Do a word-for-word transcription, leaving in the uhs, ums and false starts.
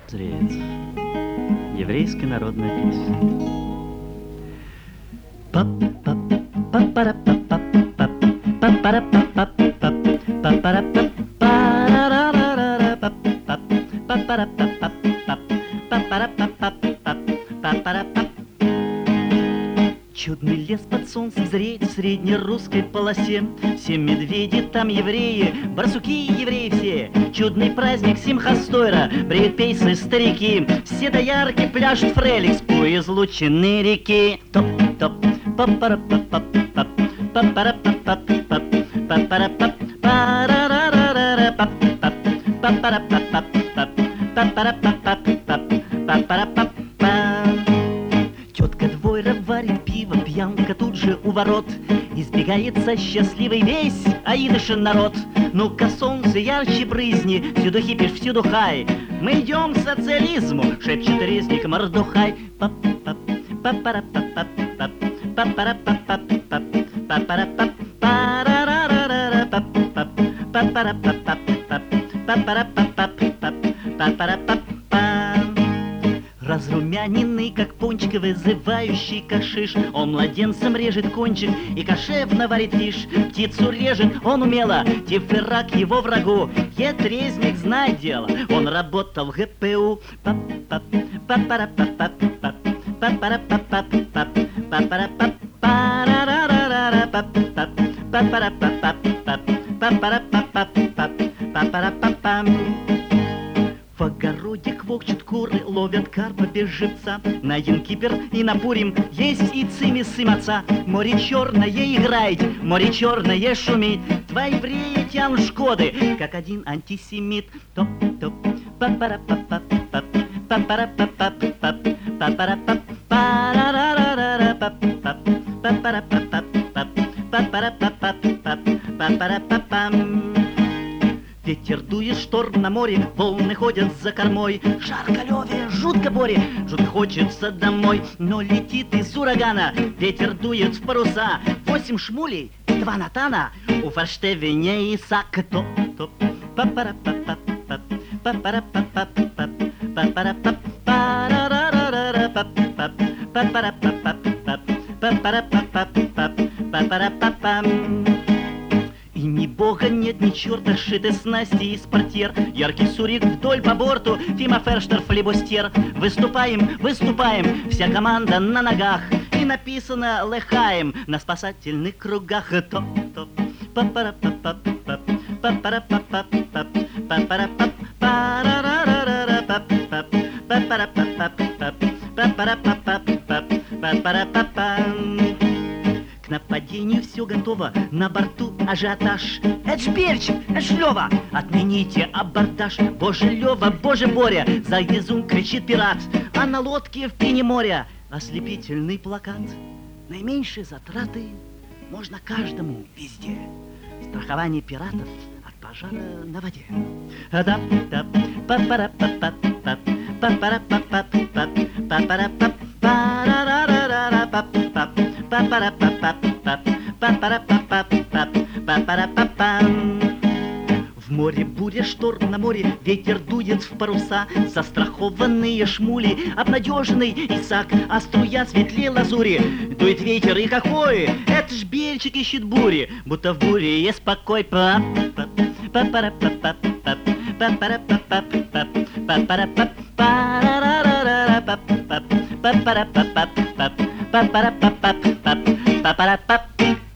Зреет. Еврейская народная песня. Чудный лес под солнцем зреет в среднерусской полосе. Все медведи там евреи, барсуки евреи все. Чудный праздник Симхас-Тойра, бреют пейсы старики. Все доярки пляшут фреликс у излученной реки. Топ-топ, папара-пап-пап-пап, папара-пап-пап-пап, папара-пап, парарарарара-пап-пап, папара-пап-пап-пап, папара-пап-пап-пап, папара-пап-пап. Тетка Двойра варит пиво, пьянка тут же у ворот. Избегается счастливый весь аидышин народ. Ну-ка, солнце ярче брызни, всюду хипиш, всюду хай. Мы идем к социализму, шепчет резник Мордухай. Пап-пап, папара-пап-пап-пап, папара-пап-пап-пап, папара-пап, парарарарара-пап-пап, папара-пап-пап-пап, папара-пап-пап-пап, папара-пап-пап. Разрумяненный, как пончик, вызывающий кашиш. Он младенцем режет кончик и кошевно варит фиш. Птицу режет он умело, тиферак его врагу. Ед резник знает дело, он работал в ГПУ. Пап-пап, папара-пап-пап-пап, папара-пап-пап-пап, папара-пап, парарарарара-пап-пап, папара-пап-пап-пап, папара-пап-пап-пап, папара-пап-пам. В огороде квокчут куры, ловят карпа без живца. На Янкипер и на Пурим есть и цими сын отца. Море черное играет, море черное шумит. Два еврея тянут шкоды, как один антисемит. Топ-топ, папара-пап-пап-пап, папара-пап-пап-пап, папара-пап, парарарарара-пап-пап, папара-пап-пап-пап, папара-пап-пап-пап, папара-пап-пам. Ветер дует, шторм на море, волны ходят за кормой. Жарко Леве, жутко Боре, жутко хочется домой. Но летит из урагана, ветер дует в паруса. Восемь шмулей, два Натана, у форштевеня Исаак. Топ-топ, папара-пап-пап-пап, папара-пап-пап-пап, папара-пап, парарарарара-пап-пап, папара-пап-пап-пап, папара-пап-пап-пап, папара-пап-пам. И ни бога нет, ни черта, сшиты снасти из портьер. Яркий сурик вдоль по борту, Фима Ферштер, флибустер. Выступаем, выступаем, вся команда на ногах. И написано «Лехаем» на спасательных кругах. Топ-топ, папара-пап-пап-пап, папара-пап-пап-пап, папара-пап, парарарарара-пап-пап, папара-пап-пап-пап, папара-пап-пап-пап, папара-пап-пам. К нападению все готово, на борту ажиотаж. Это ж Берчик, это ж Лева, отмените абордаж. Боже Лева, боже Боря, за язык кричит пират. А на лодке в пене моря ослепительный плакат. Наименьшие затраты можно каждому везде. Страхование пиратов от пожара на воде. Адап-дап, папара-пап-пап-пап, папара-пап-пап-пап, папара-пап, парарарарара-пап-пап, папара-пап-пап-пап, папара-пап-пап-пап, папара-пап-пам. В море буря, шторм на море, ветер дует в паруса. Застрахованные шмули, обнадеженный Исаак, а струя светлее лазури. Дует ветер и какой, это ж Бельчик ищет бури, будто в буре есть покой. Папара-пап-пап-пап, папара-пап-пап-пап, папара-пап, парарарара-пап-пап, папара-пап-пап-пап, папара-пап-пап-пап, папара-пап.